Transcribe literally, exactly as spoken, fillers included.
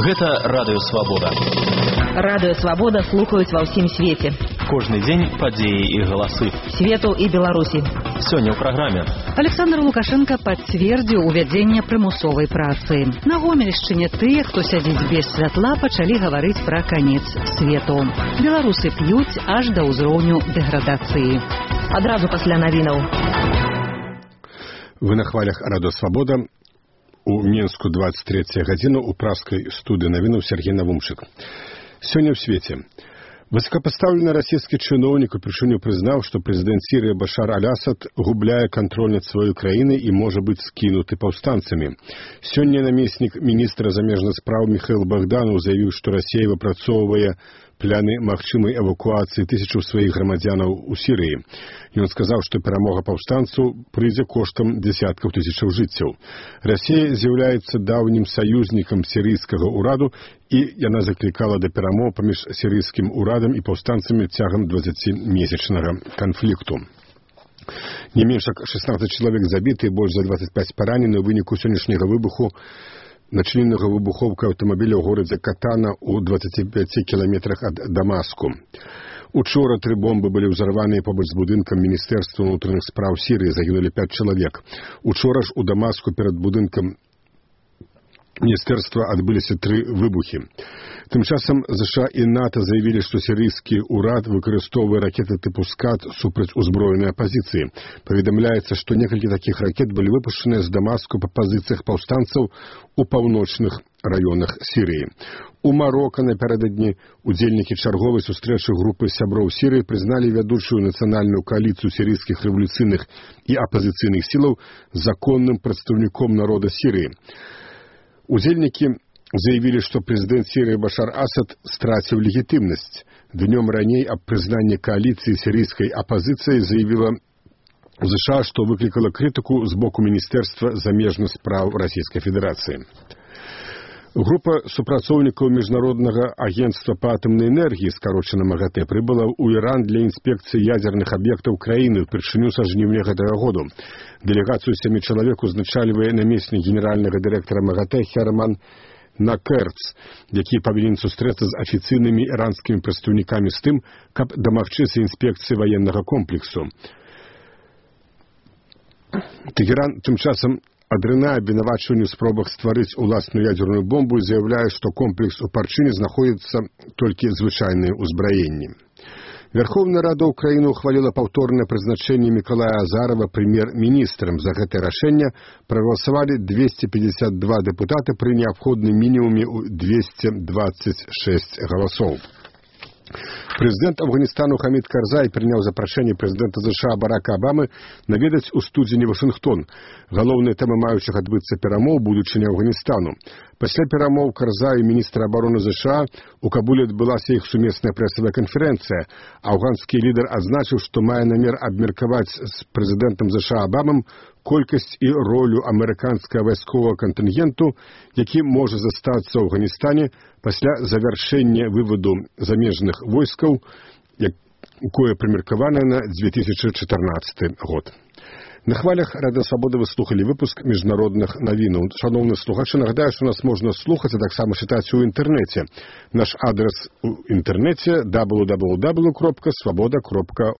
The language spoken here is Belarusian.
Гэта Радыё Свабода. Радыё Свабода слухаюць ва ўсім свеце. Кожны дзень падзеі і галасы. Свету і Беларусі. Сёння ў праграме. Александр Лукашенко пацвердзіў увядзенне прымусовай працы. На Гомельшчыне тыя, хто сядзіць без святла, пачалі гаварыць пра канец свету. Беларусы п'юць аж да ўзроўню дэградацыі. Адразу пасля навінаў. Вы на хвалях Радыё Свабода. У Менску двадцать третья гадзіна у праскай студыі навінаў Сергей Навумчык. Сёння ў свеце. Высокопоставленный российский чиновник упершыню признал, что президент Сирии Башар аль-Асад губляе контроль над своей краиной и может быть скинуты повстанцами. Сёння наместник министра замежных справ Михаил Богданов заявил, что Россия выпрацоўвае пляны магчымай эвакуацыі тысячаў сваіх грамадзянаў у Сірыі. Ён сказаў, што перамога паўстанцаў прыйдзе коштам дзесяткаў тысячаў жыццяў. Расія з'яўляецца даўнім саюзнікам сірыйскага ўраду, і яна заклікала да перамоў паміж сірыйскім урадам і паўстанцамі цягам дваццацімесячнага канфлікту. Не менш як шестнадцать чалавек забіты і больш за двадцать пять паранены ў выніку сённяшняга выбуху начыненага выбуховкай аўтамабіля ў горадзе Катана ў двадцати пяти кіламетрах ад Дамаску. Учора тры бомбы былі ўзарваныя побач з будынкам Міністэрства ўнутраных спраў Сірыі, загінулі пять чалавек. Учора ж у Дамаску перад будынкам Міністэрства адбыліся тры выбухі. Тым часам ЗША і НАТО заявілі, што сірыйскі ўрад выкарыстоўвае ракеты тыпу «Скат» супраць узброенай апазіцыі. Паведамляецца, што некалькі такіх ракет былі выпушчаныя з Дамаску па пазіцыях паўстанцаў у паўночных раёнах Сірыі. У Марока напярэдадні удзельнікі чарговай сустрэчы групы сяброў Сірыі прызналі вядучую нацыянальную кааліцыю сірыйскіх рэвалюцыйных і апазіцыйных сілаў законным прадстаўніком народа Сірыі. Удзельнікі заявілі, што прэзідэнт Сірыі Башар Асад страціў легітымнасць. Днём раней аб прызнанні кааліцыі сірыйскай апазіцыі заявіла ЗША, што выклікала крытыку з боку Міністэрства замежных спраў Расійскай Федэрацыі. Група супрацоўнікаў Міжнароднага агенцтва па атамнай энергіі, скарочана МАГАТЭ, прыбыла ў Іран для інспекцыі ядзерных аб'ектаў краіны ўпершыню са жніўня гэтага году. Дэлегацыю сямі чалавек узначальвае намеснік генеральнага дырэктара МАГАТЭ Херман Накерц, які павінен сустрэцца з афіцыйнымі іранскімі прадстаўнікамі з тым, каб дамагчыся інспекцыі ваеннага комплексу. Тэгеран тым часам адрынае абвінавачванне ў спробах стварыць уласную ядзерную бомбу і заяўляе, што комплекс у Парчыне знаходзіцца толькі звычайныя ўзбраенні. Верховная Рада Украіны ухваліла паўторнае прызначэнне Мікалая Азарова прэм'ер-міністрам. За гэтае рашэнне прагаласавалі двести пятьдесят два дэпутаты пры неабходным мінімуме ў двести двадцать шесть галасоў. Прэзідэнт Афганістану Хамід Карзай прыняў запрашэнне прэзідэнта ЗША Барака Абамы наведаць у студзені Вашынгтон. Галоўныя тэмы маючых адбыцца перамоў будучыня Афганістану. Пасля перамоў Карзая і міністра абароны ЗША у Кабуле адбылася іх сумесная прэсавая канферэнцыя. Афганскі лідар адзначыў, што мае намер абмеркаваць з прэзідэнтам ЗША Абамам колькасць і ролю амерыканскага вайсковага кантынгенту, які можа застацца ў Афганістане пасля завяршэння вываду замежных войскаў, якое прымеркаванае на две тысячи чатырнаццаты год. На хвалях Радыё Свабода вы слухали выпуск міжнародных навінаў. Шановны слухачы, нагадаю, што нас можна слухаць, а таксама чытаць у інтэрнэце. Наш адрес у інтэрнэце дабл ю дабл ю дабл ю крапка свабода крапка